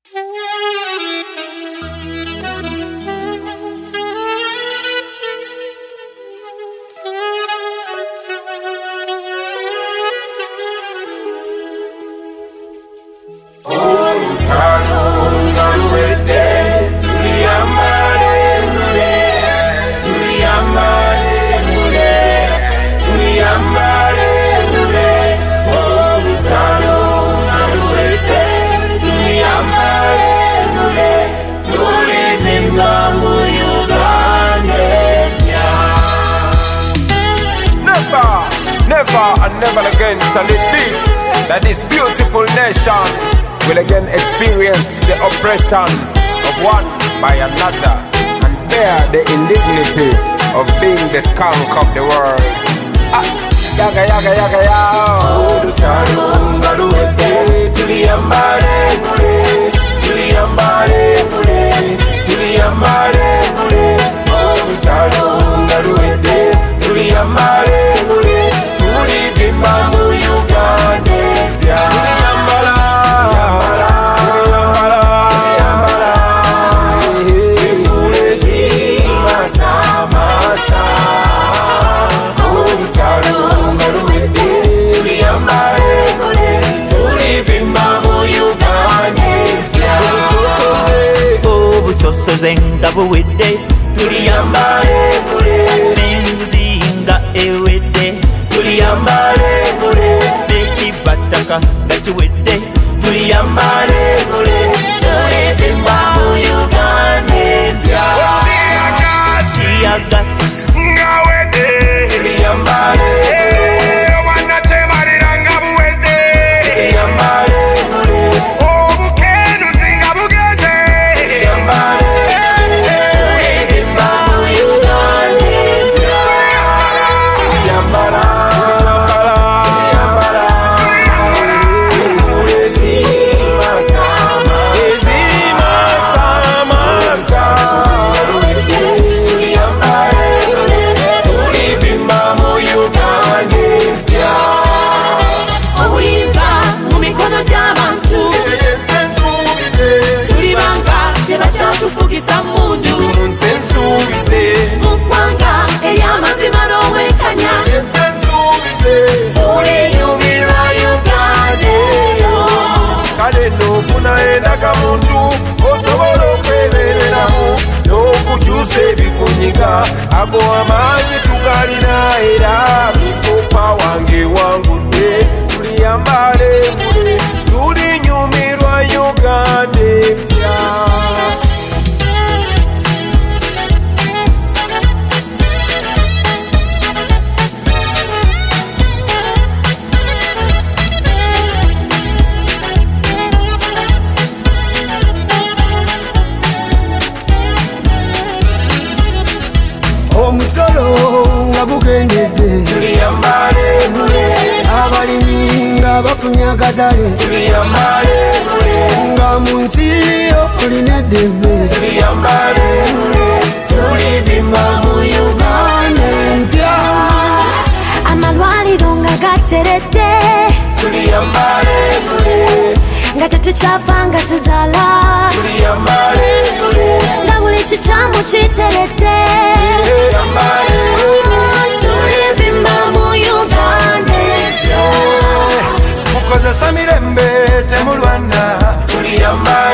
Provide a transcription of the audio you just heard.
Never again shall it be that this beautiful nation will again experience the oppression of one by another and bear the indignity of being the skunk of the world. Yaga yaga yaga yaga. Zenga buwede tuliyambale kule Menzinga ewede tuliyambale kule Nekibataka gachiwede tuliyambale kule Tulivimba mu Uganda Siyagasi ngawede tuliyambale kule Wanachemaliranga buwede tuliyambale kule Obukenu zinga bugeze tuliyambale tufugisa mundu munsensubize mukwanga eyamazima n'owekanya munsensubize tuliyumirwa Uganda kale n'ofuna endaga muntu osobola okwebereramu n'okukyusa ebikunyiga ago amaanyi tugalina era mikopa wange wangudde tuliyambale mule tulinyumirwa Uganda omusolo nga bugendedde tuliyambale mule abalimi nga bafunye akatale tuliyambale mule nga mu nsi olina eddembe tuliyambale mule tulivimba mu Uganda empya amalwaliro nga gateredde tuliyambale mule nga tetukyavanga tuzaala tuliyambale mule nga buli kikyamu kiteredde tulivimba mu Uganda mukozesa mirembe temulwana tuliyambale